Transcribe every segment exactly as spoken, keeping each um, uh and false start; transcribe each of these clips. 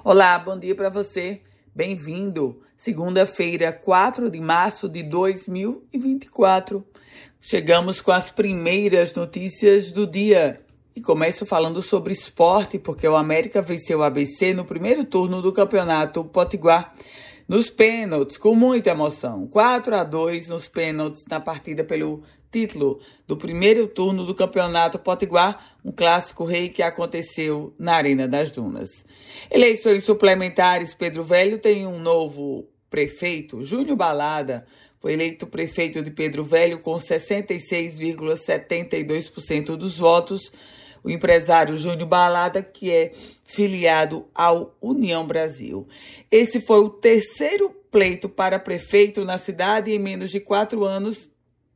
Olá, bom dia para você. Bem-vindo. Segunda-feira, quatro de março de dois mil e vinte e quatro. Chegamos com as primeiras notícias do dia. E começo falando sobre esporte, porque o América venceu o A B C no primeiro turno do Campeonato Potiguar nos pênaltis, com muita emoção. quatro a dois nos pênaltis na partida pelo título do primeiro turno do Campeonato Potiguar, um clássico rei que aconteceu na Arena das Dunas. Eleições suplementares, Pedro Velho tem um novo prefeito. Júnior Balada foi eleito prefeito de Pedro Velho com sessenta e seis vírgula setenta e dois por cento dos votos. O empresário Júnior Balada, que é filiado ao União Brasil. Esse foi o terceiro pleito para prefeito na cidade em menos de quatro anos,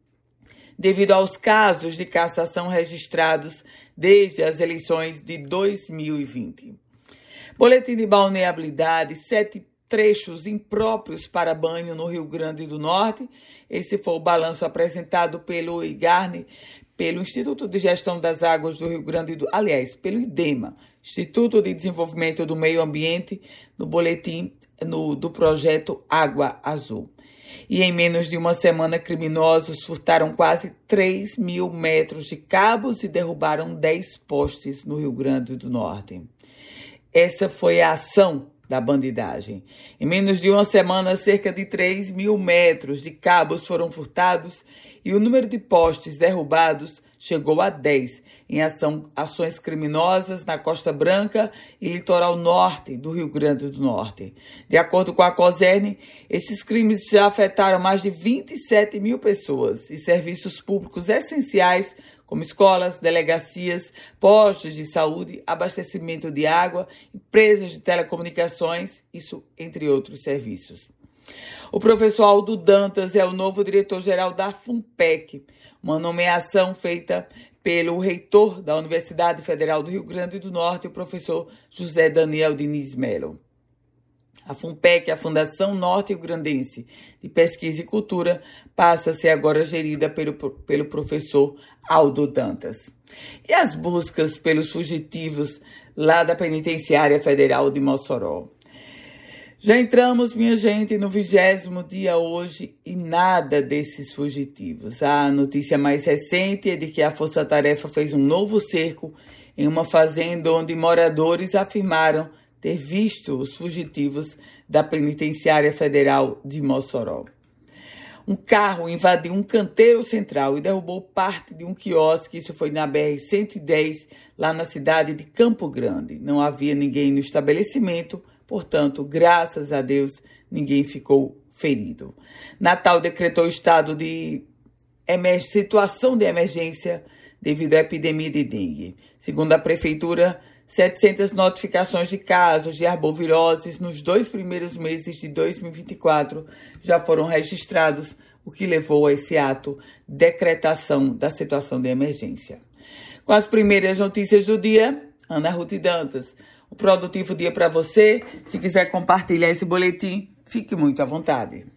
devido aos casos de cassação registrados desde as eleições de dois mil e vinte. Boletim de balneabilidade, sete trechos impróprios para banho no Rio Grande do Norte. Esse foi o balanço apresentado pelo IGARNE, pelo Instituto de Gestão das Águas do Rio Grande do... Aliás, pelo IDEMA, Instituto de Desenvolvimento do Meio Ambiente, no boletim no, do projeto Água Azul. E em menos de uma semana, criminosos furtaram quase três mil metros de cabos e derrubaram dez postes no Rio Grande do Norte. Essa foi a ação da bandidagem. Em menos de uma semana, cerca de três mil metros de cabos foram furtados e o número de postes derrubados chegou a dez, em ação, ações criminosas na Costa Branca e litoral norte do Rio Grande do Norte. De acordo com a COSERN, esses crimes já afetaram mais de vinte e sete mil pessoas e serviços públicos essenciais, como escolas, delegacias, postos de saúde, abastecimento de água, empresas de telecomunicações, isso entre outros serviços. O professor Aldo Dantas é o novo diretor-geral da FUNPEC, uma nomeação feita pelo reitor da Universidade Federal do Rio Grande do Norte, o professor José Daniel Diniz Melo. A FUNPEC, a Fundação Norte-Rio-Grandense de Pesquisa e Cultura, passa a ser agora gerida pelo, pelo professor Aldo Dantas. E as buscas pelos fugitivos lá da Penitenciária Federal de Mossoró. Já entramos, minha gente, no vigésimo dia hoje e nada desses fugitivos. A notícia mais recente é de que a Força Tarefa fez um novo cerco em uma fazenda onde moradores afirmaram ter visto os fugitivos da Penitenciária Federal de Mossoró. Um carro invadiu um canteiro central e derrubou parte de um quiosque, isso foi na B R cento e dez, lá na cidade de Campo Grande. Não havia ninguém no estabelecimento, portanto, graças a Deus, ninguém ficou ferido. Natal decretou estado de emer- situação de emergência devido à epidemia de dengue. Segundo a Prefeitura, setecentas notificações de casos de arboviroses nos dois primeiros meses de dois mil e vinte e quatro já foram registrados, o que levou a esse ato de decretação da situação de emergência. Com as primeiras notícias do dia, Ana Ruth Dantas. Um produtivo dia para você. Se quiser compartilhar esse boletim, fique muito à vontade.